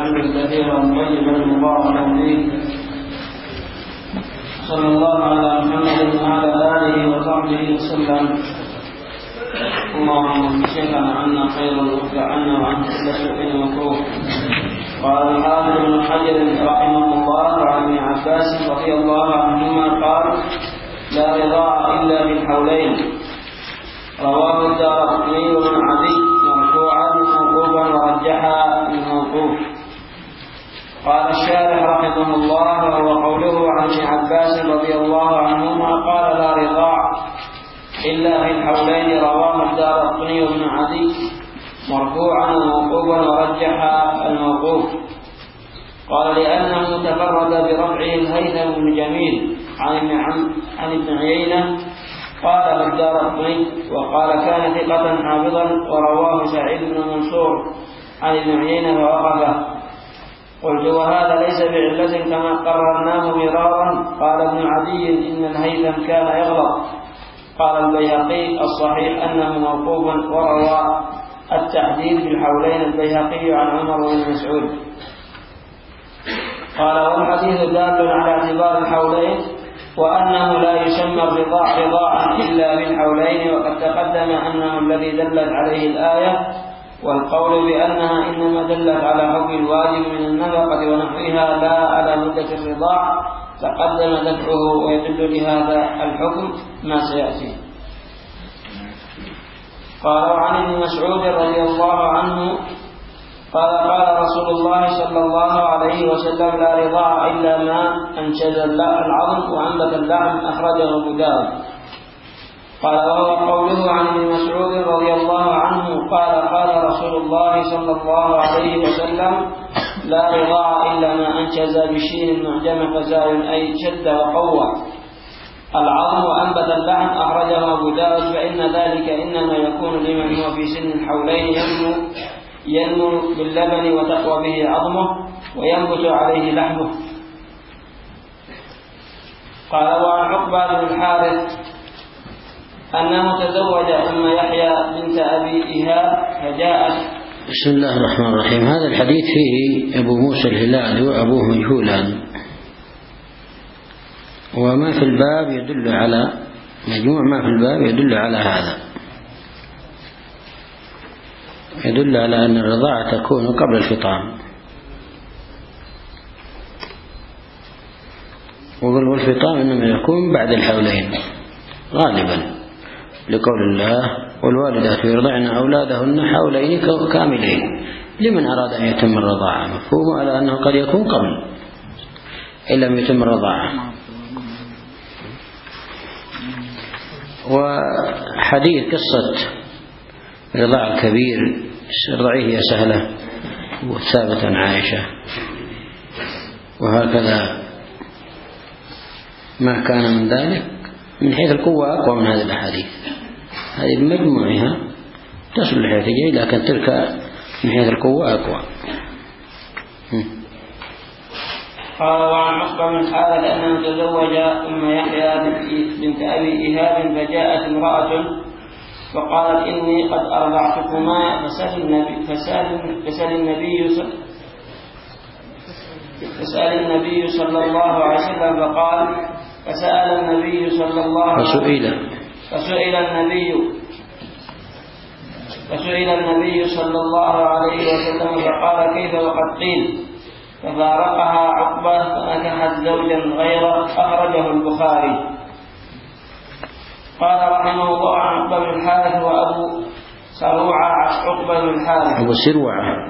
حمدا كثيرا طيبا مباركا فيه. صلى الله على محمد وعلى آله وصحبه وسلم. اللهم شفنا عنا خيرا واخلع عنا وعن كل سوء ومكروه. قال الحافظ ابن حجر رحمه الله عن ابن عباس رضي الله عنهما قال: لا رضاع إلا بالحولين. رواه الدارقطني وابن عدي مرفوعا موقوفا ورجحا الموقوف. قال الشارح رحمه الله: وهو قوله عن ابن عباس رضي الله عنهما قال: لا رضاع إلا بالحولين. رواه الدارقطني وابن عدي مرفوعا وموقوفا ورجحا الموقوف. قال: لأنه تفرد برفعه الهيثم بن جميل عن ابن عيينة. قال الدارقطني وقال: كان ثقة حافظا. ورواه سعيد بن منصور عن ابن عيينة ووقفه. قلت: وهذا ليس بعلة كما قررناه مرارا. قال ابن عدي: إن الهيثم كان يغلط. قال البيهقي: الصحيح أنه موقوف. وروى التحديد بالحولين البيهقي عن عمر بن مسعود. قال: والحديث دال على اعتبار الحولين، وأنه لا يسمى الرضاع رضاعا إلا بالحولين. وقد تقدم أنه الذي دلت عليه الآية، والقول بأنها إنما دلت على حكم الواجب من النفقة ونحوها لا على مدة الرضاع تقدم دفعه، ويدل لهذا الحكم ما سيأتي. قال: وعن ابن مسعود رضي الله عنه قال: قال رسول الله صلى الله عليه وسلم: لا رضاع إلا ما أنشز العظم وأنبت اللحم. أخرجه أبو داود. قال: وهو قوله عن ابن مسعود رضي الله عنه قال: قال رسول الله صلى الله عليه وسلم: لا رضاع إلا ما أنشز بشين المعجم فزال، أي شد وقوى العظم وأنبت اللحم. أخرجه أبو داود. فإن ذلك إنما يكون لمن هو في سن الحولين ينمو باللبن وتقوى به عظمه وينبت عليه لحمه. قال: وعن عقبة بن الحارث أنه تزوج أم يحيى بنت أبي إيهاب فجاءت. بسم الله الرحمن الرحيم. هذا الحديث فيه أبو موسى الهلالي وأبوه مجهولان، وما في الباب يدل على مجموع ما في الباب يدل على هذا، يدل على أن الرضاعة تكون قبل الفطام. والفطام إنما يكون بعد الحولين غالبا، لقول الله: والوالدات يرضعن أولادهن حولين كاملين لمن أراد أن يتم الرضاعة. مفهوم على أنه قد يكون قبل إن لم يتم الرضاعة. وحديث قصة رضاع الكبير رضعيه سهلة وثابت عن عائشة، وهكذا ما كان من ذلك من حيث القوة أقوى من هذه الأحاديث. هذه بمجموعها تصل لحيث جيد، لكن تلك من حيث القوة أقوى. قال: وعن عقبة بن الحارث أنه تزوج أم يحيى بنت أبي إيهاب فجاءت امرأة فقالت: إني قد أرضعتكما. فسأل النبي صلى الله عليه وسلم فقال: فسئل النبي صلى الله عليه وسلم فقال: كيف وقد قيل؟ ففارقها عقبة فنكحت زوجا غيره. أخرجه البخاري. قال رحمه الله: عن عقبة بن الحارث وأبو سروعة. عقبة بن الحارث أبو سروعة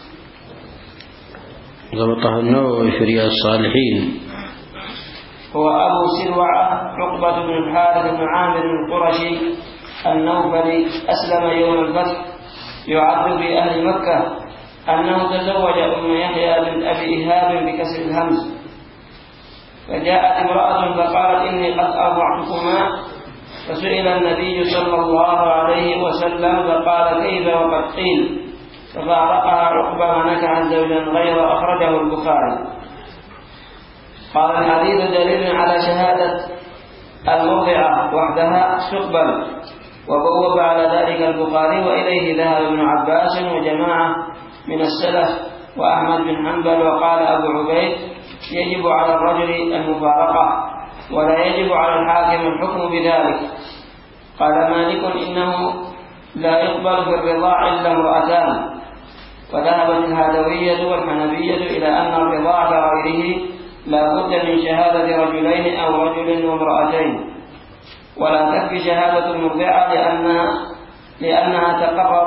ضبطه النووي في رياض الصالحين. هو أبو سروعة عقبة بن الحارث بن عامر القرشي النوفلي، أسلم يوم الفتح، يعد في أهل مكة. أنه تزوج أم يحيى بنت أبي إيهاب بكسر الهمز. فجاءت امرأة فقالت: إني قد أرضعتكما. فسئل النبي صلى الله عليه وسلم فقال: كيف وقد قيل؟ ففارقها عقبة ونكحت زوجا غيره. أخرجه البخاري. قال: الحديث دليل على شهادة المرضعة وحدها تقبل، وبوب على ذلك البخاري، وإليه ذهب ابن عباس وجماعة من السلف وأحمد بن حنبل. وقال أبو عبيد: يجب على الرجل المفارقة ولا يجب على الحاكم الحكم بذلك. قال مالك: إنه لا يقبل في الرضاع إلا امرأتان. وذهبت الهادوية والحنفية إلى أن الرضاع كغيره لا بد من شهادة رجلين أو رجل وامرأتين، ولا تكفي شهادة المرضعة لأنها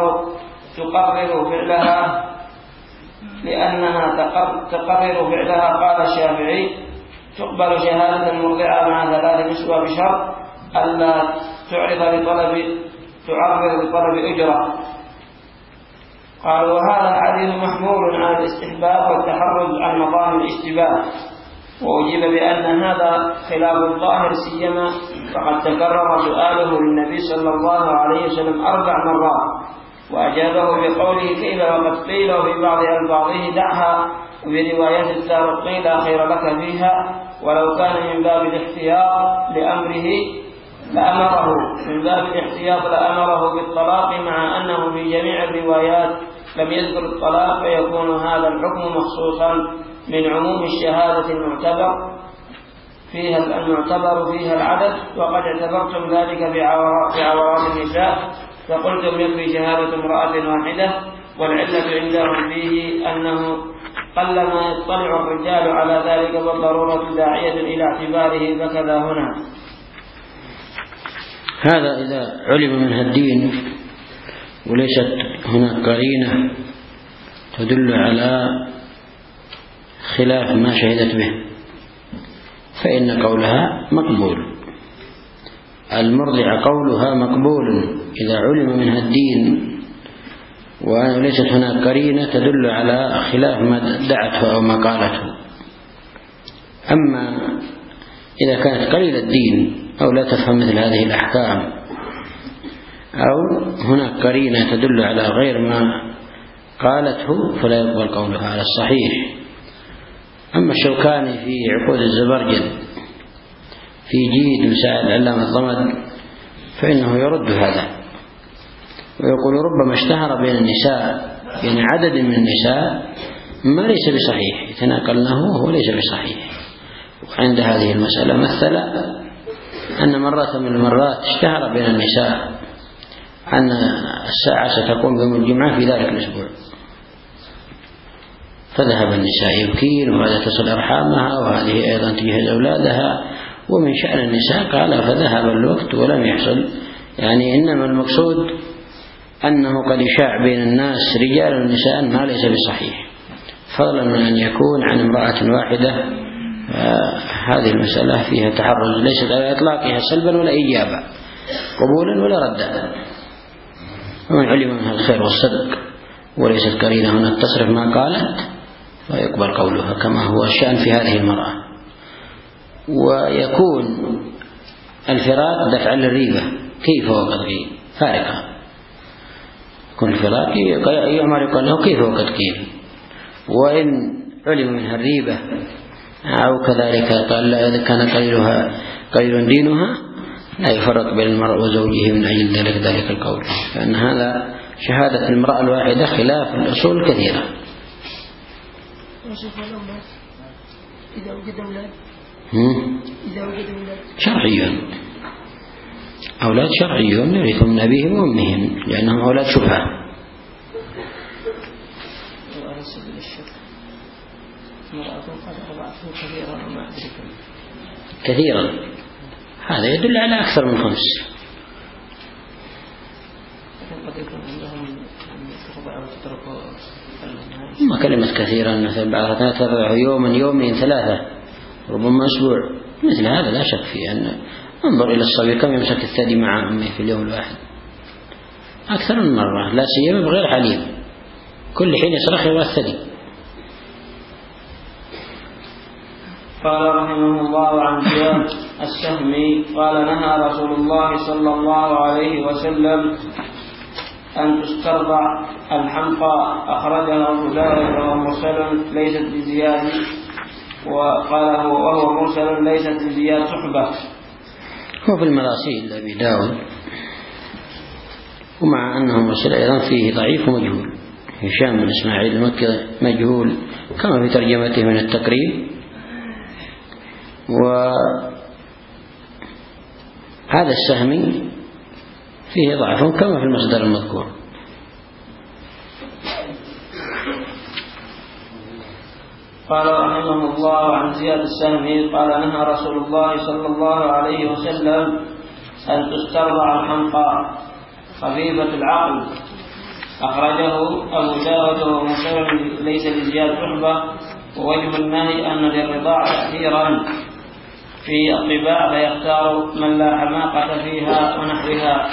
تقرر فعلها. قال الشافعي: تقبل شهادة المرضعة مع 3 نسوة بشرط ألا تعرض لطلب أجرة. قالوا: وهذا الحديث محمول على الاستحباب والتحرز عن مقام الاشتباه. وأجيب بأن هذا خلاف الظاهر، سيما فقد تكرر سؤاله للنبي صلى الله عليه وسلم 4 مرات، وأجابه بقوله: كيف وقد قيل في بعض ألفاظه دعها، وفي رواية الدارقطني: لا خير لك فيها. ولو كان من باب الاحتياط لأمره بالطلاق، مع أنه في جميع الروايات لم يذكر الطلاق، فيكون هذا الحكم مخصوصا من عموم الشهادة المعتبر فيها العدد. وقد اعتبرتم ذلك بعورات النساء، فقلتم يكفي شهادة امرأة واحدة، والعلة عندهم فيه أنه قلما يطلع الرجال على ذلك، والضرورة داعية إلى اعتباره، فكذا هنا. هذا إذا علم منها الدين وليست هناك قرينة تدل على خلاف ما شهدت به، فإن قولها مقبول. المرضع قولها مقبول إذا علم منها الدين وليست هناك قرينة تدل على خلاف ما دعته أو ما قالته. أما إذا كانت قليل الدين أو لا تفهم مثل هذه الأحكام، أو هناك قرينة تدل على غير ما قالته، فلا يقبل قولها على الصحيح. أما الشوكاني في عقود الزبرجد في جيد مسائل علامة الضمد فإنه يرد هذا، ويقول: ربما اشتهر بين النساء، يعني عدد من النساء، ما ليس بصحيح، يتناقلنه وهو ليس بصحيح. وعند هذه المسألة مثل أن مرة من المرات اشتهر بين النساء أن الساعة ستقوم يوم الجمعة في ذلك الأسبوع، فذهب النساء يبكين وهذا تصل أرحامها وهذه أيضا تجهز أولادها، ومن شأن النساء قال فذهب الوقت ولم يحصل. يعني إنما المقصود أنه قد يشاع بين الناس رجال ونساء ما ليس بصحيح، فضلا من أن يكون عن امرأة واحدة. هذه المسألة فيها تحرز، ليست على إطلاقها سلبا ولا إيجابا، قبولا ولا ردا. ومن علم منها الخير والصدق وليست قرينة هنا تصرف ما قالت، فيقبل قولها كما هو الشأن في هذه المرأة. ويكون الفراق دفعا للريبة، كيف وقد قيل فارقة، يكون الفراق يعمر يقال له كيف وقد قيل. وإن علم منها الريبة أو كذلك قال إذا كان قليل دينها، لا يفرق بين المرء وزوجه من أجل ذلك القول، فإن هذا شهادة المرأة الواحدة خلاف الأصول الكثيرة. إذا وجد أولاد شرعيون، أولاد شرعيون يرثون من أبيهم وأمهم لأنهم أولاد شبهة. كثيرا هذا يدل على أكثر من 5. ما كلمة كثيرا مثل بعضها ترضع يوما يومين 3 ربما أسبوع، مثل هذا لا شك فيه. أن انظر إلى الصبي كم يمسك الثدي مع أمه في اليوم الواحد، أكثر من مرة، لا سيما بغير حليب، كل حين يصرخ يبغى الثدي. قال رحمه الله عن زياد السهمي قال: نهى رسول الله صلى الله عليه وسلم أن تسترضع الحمقى، أخرجه أبو داود وهو مرسل ليست بزياد، وقال وهو مرسل ليست بزياد صحبة. هو في المراسيل أبي داود، ومع أنه مرسل أيضا فيه ضعيف ومجهول. هشام بن إسماعيل المكي مجهول كما في ترجمته من التقريب، وهذا السهمي فيه ضعف كما في المصدر المذكور. قال رحمه الله عن زياد السهمي قال نهى رسول الله صلى الله عليه وسلم أن تسترضع الحمقى خفيفة العقل. أخرجه أبو داود ومسلم ليس لزياد صحبة. ووجه النهي أن للرضاع تأثيرا في الطباع فيختار من لا حماقة فيها ونحوها.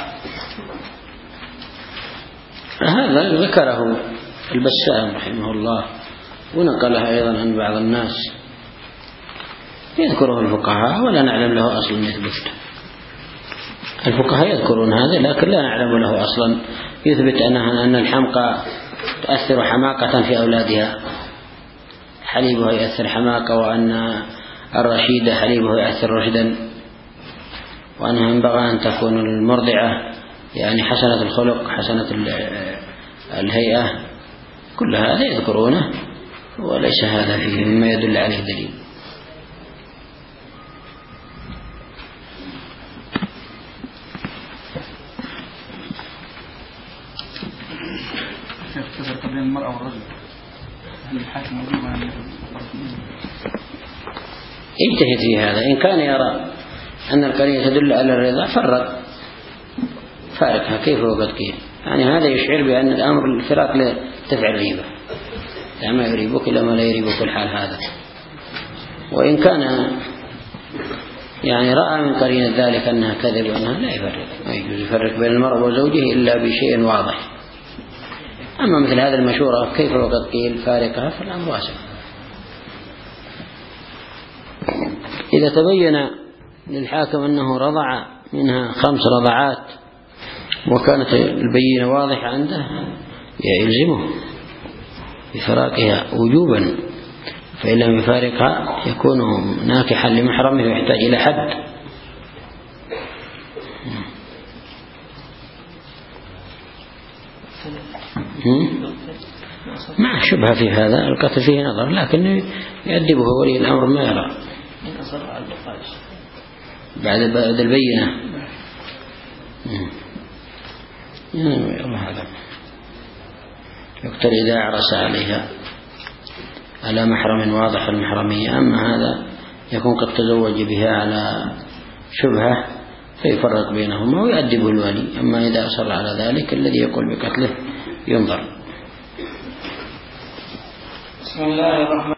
هذا ذكره البسام رحمه الله ونقلها أيضا عن بعض الناس، يذكره الفقهاء ولا نعلم له أصلا يثبت. الفقهاء يذكرون هذا لكن لا نعلم له أصلا يثبت أن الحمقى تؤثر حماقة في أولادها، حليبها يؤثر حماقة، وأن الرشيدة حليبها يؤثر رشدا، وأنها ينبغي أن تكون المرضعة يعني حسنة الخلق حسنة الهيئة. كل هذا يذكرونه وليس هذا فيه مما يدل عليه دليل. تفرق بين المرأة والرجل، هل الحاكم يجب أن يجتهد في هذا؟ إن كان يرى أن القرينة تدل على الرضا فارقها كيف وقد كيف، يعني هذا يشعر بأن الأمر الفراق لا تفعل ريبة، لا ما يريبك إلا ما لا يريبك الحال هذا. وإن كان يعني رأى من قرينة ذلك أنها كذب وأنها لا يفرق، ما يجوز يفرق بين المرء وزوجه إلا بشيء واضح. أما مثل هذا المشورة كيف وقد قيل فارقها فالأمر واسع. إذا تبين للحاكم أنه رضع منها 5 رضعات وكانت البينة واضحة عنده يلزمه بفراقها وجوبا، فإن لم يفارقها يكون ناكحا لمحرمه ويحتاج إلى حد. مع شبهة في هذا، القتل فيه نظر، لكن يؤدبه ولي الأمر ما يرى بعد البينة. الله أعلم. يقتل إذا أعرس عليها على محرم واضح المحرمية. أما هذا يكون قد تزوج بها على شبهة فيفرق بينهما ويؤدبه الولي. أما إذا أصر على ذلك الذي يقول بقتله ينظر. بسم الله الرحمن